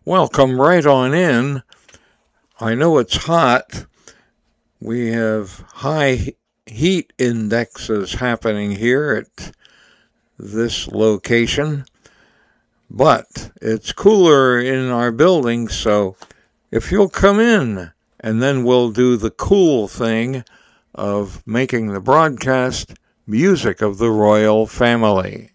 Well, come right on in. I know it's hot. We have high heat indexes happening here at this location, but it's cooler in our building, so if you'll come in, and then we'll do the cool thing of making the broadcast music of the royal family.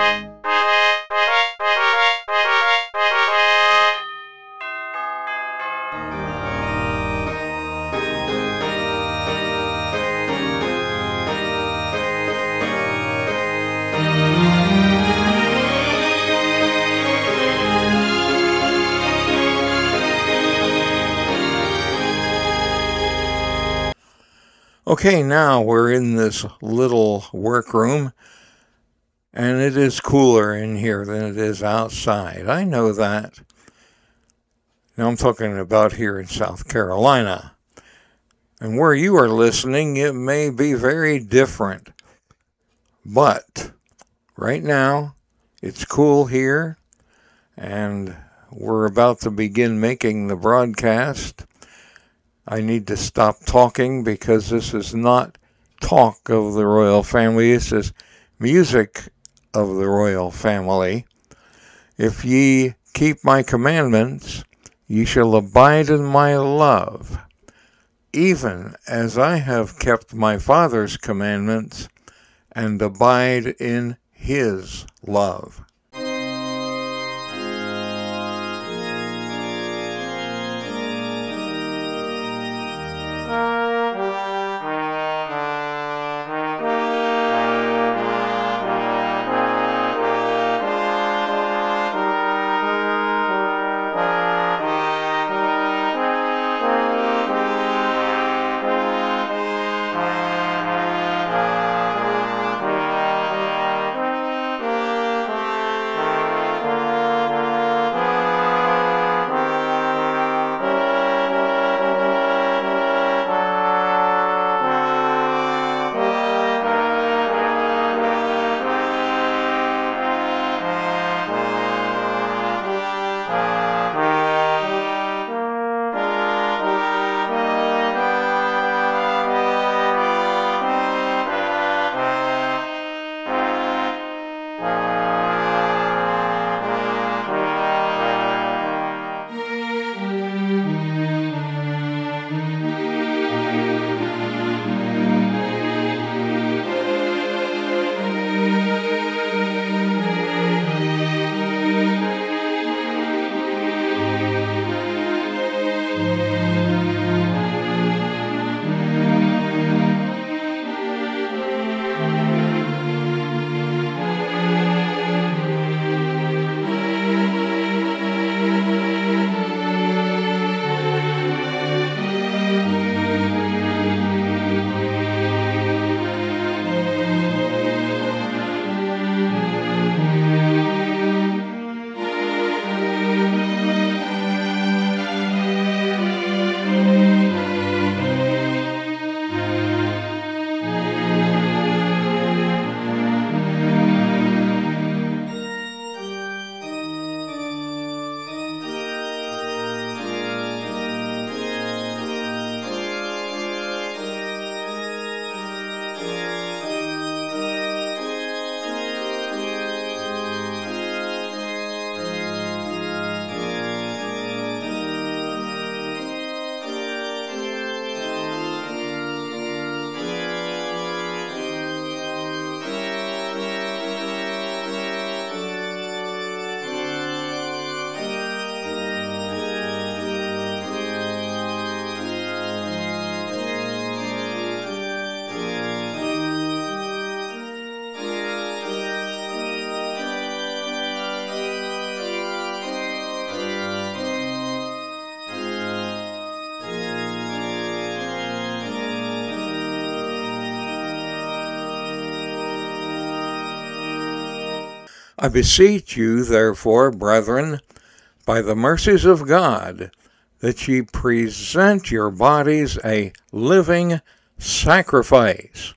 Okay, now we're in this little workroom, and it is cooler in here than it is outside. I know that. Now I'm talking about here in South Carolina. And where you are listening, it may be very different. But right now, it's cool here, and we're about to begin making the broadcast. I need to stop talking because this is not talk of the royal family. This is music of the royal family. If ye keep my commandments, ye shall abide in my love, even as I have kept my Father's commandments and abide in his love. I beseech you, therefore, brethren, by the mercies of God, that ye present your bodies a living sacrifice,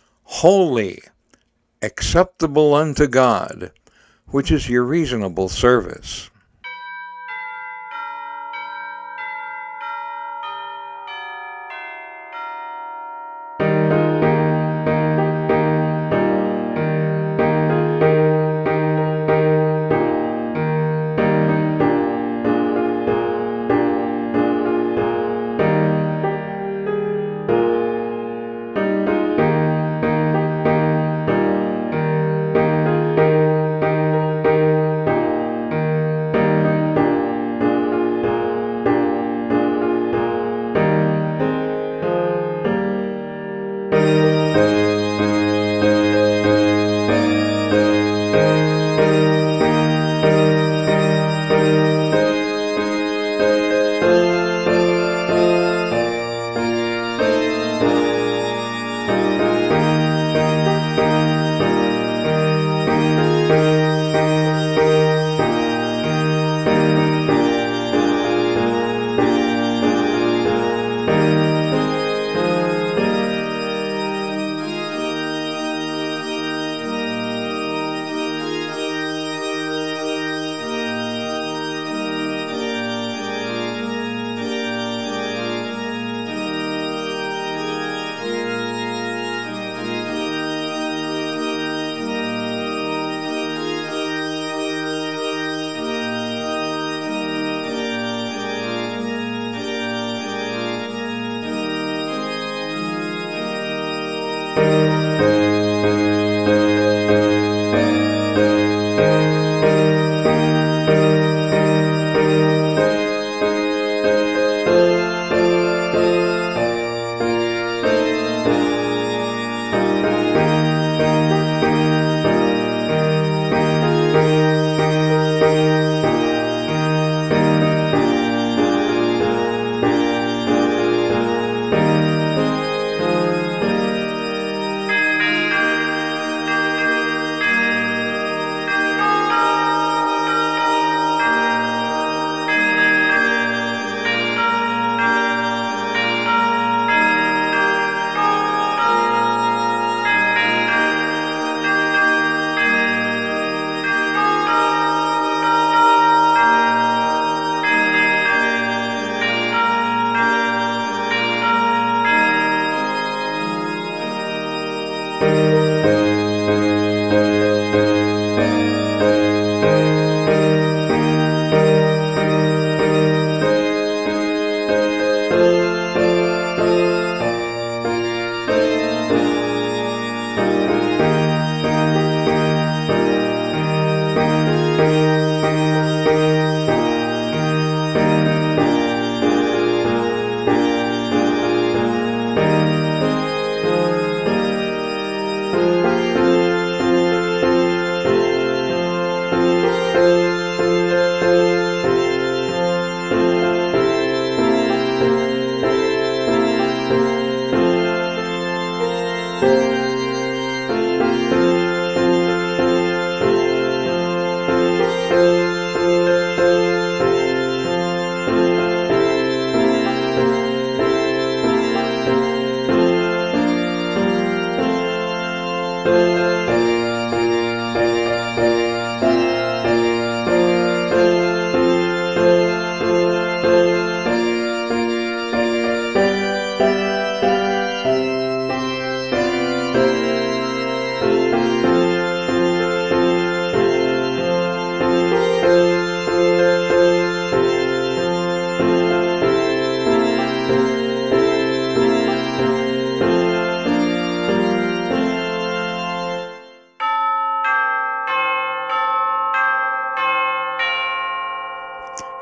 holy, acceptable unto God, which is your reasonable service.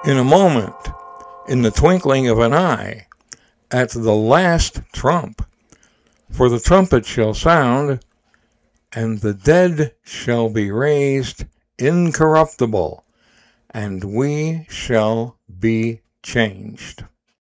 In a moment, in the twinkling of an eye, at the last trump, for the trumpet shall sound, and the dead shall be raised incorruptible, and we shall be changed.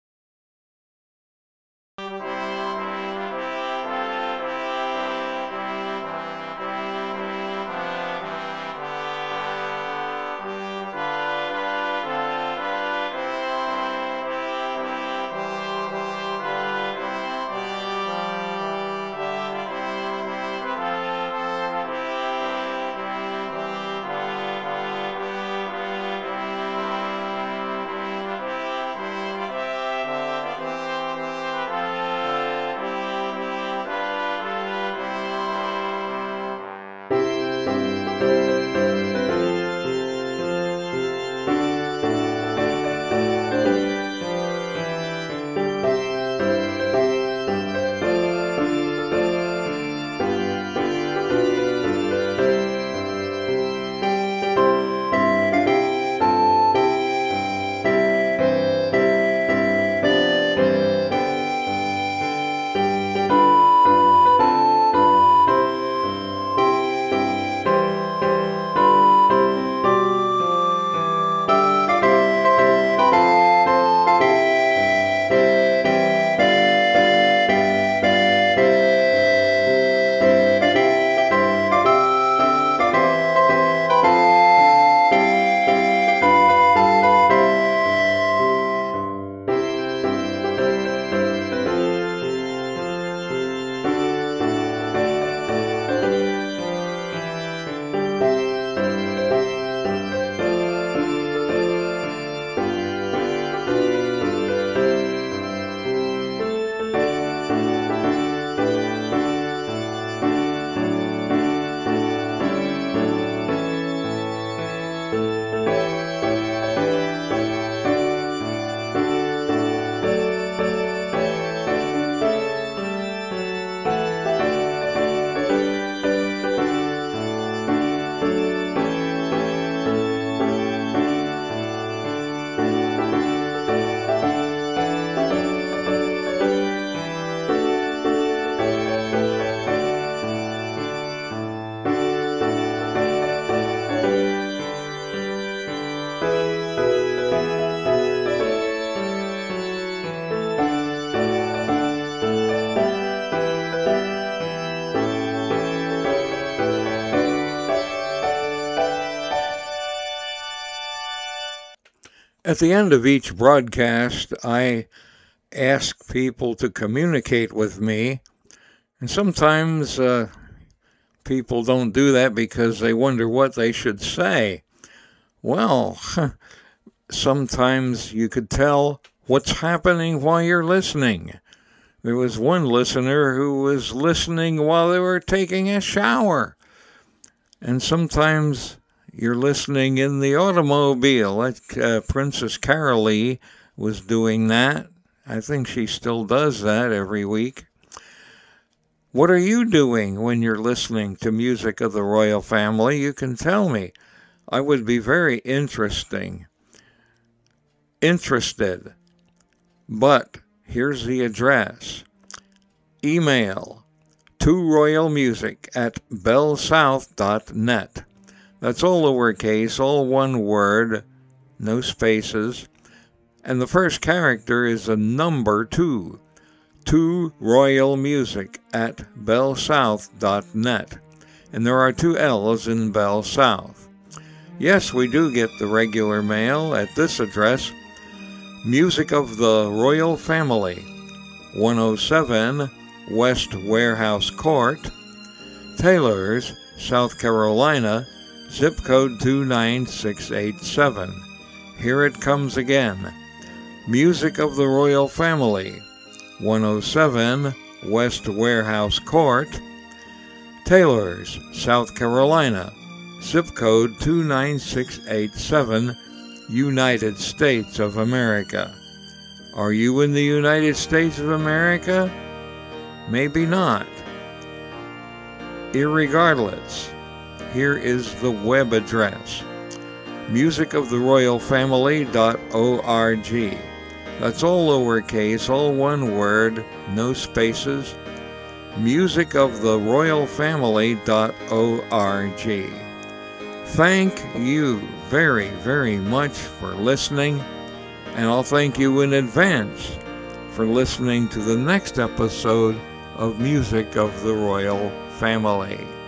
At the end of each broadcast, I ask people to communicate with me, and sometimes people don't do that because they wonder what they should say. Well, sometimes you could tell what's happening while you're listening. There was one listener who was listening while they were taking a shower. And sometimes you're listening in the automobile. Like Princess Carolee was doing that. I think she still does that every week. What are you doing when you're listening to music of the royal family? You can tell me. I would be very interested. But here's the address. Email toroyalmusic@bellsouth.net. That's all lowercase, all one word, no spaces. And the first character is a number 2. toroyalmusic@bellsouth.net. And there are 2 L's in Bell South. Yes, we do get the regular mail at this address. Music of the Royal Family, 107 West Warehouse Court, Taylors, South Carolina, zip code 29687. Here it comes again. Music of the Royal Family, 107 West Warehouse Court, Taylors, South Carolina, zip code 29687, United States of America. Are you in the United States of America? Maybe not. Irregardless, here is the web address. musicoftheroyalfamily.org. That's all lowercase, all one word, no spaces. musicoftheroyalfamily.org. Thank you very, very much for listening, and I'll thank you in advance for listening to the next episode of Music of the Royal Family.